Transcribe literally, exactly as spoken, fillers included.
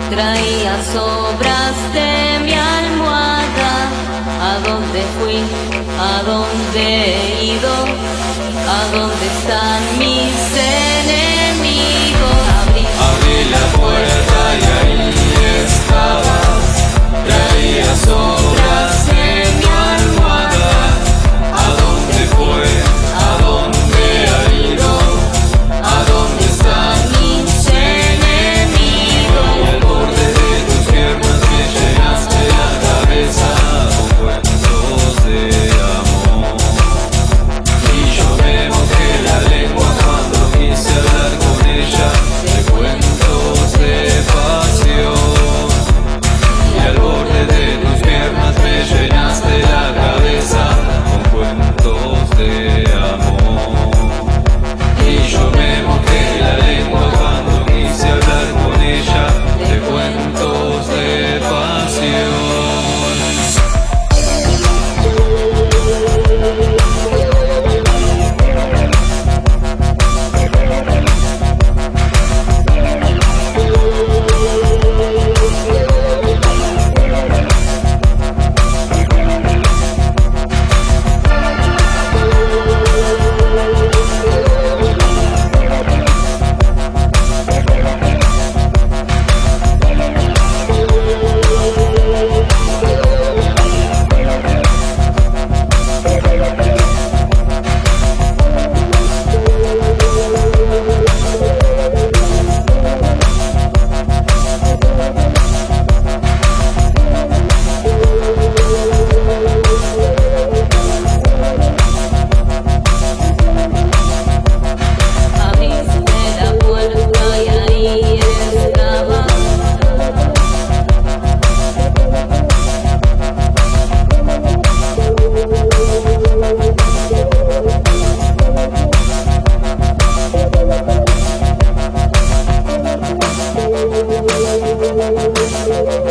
Traía sobras de mi almohada. ¿A dónde fui? ¿A dónde he ido? ¿A dónde están mis enemigos? Abrí, Abrí la puerta y ahí estabas. Traía sobras de mi almohada. ¿A dónde fue? ¿A dónde ha ido? ¿A dónde están mis enemigos? Y al borde de tus piernas me llenaste la cabeza con cuentos de amor. Y yo me mojé la lengua cuando quise hablar con ella de cuentos de pasión. Y al borde de tus piernas me llenaste la cabeza con cuentos de amor. Y yo me mojé la lengua cuando quise hablar con ella de cuentos de pasión. Thank you.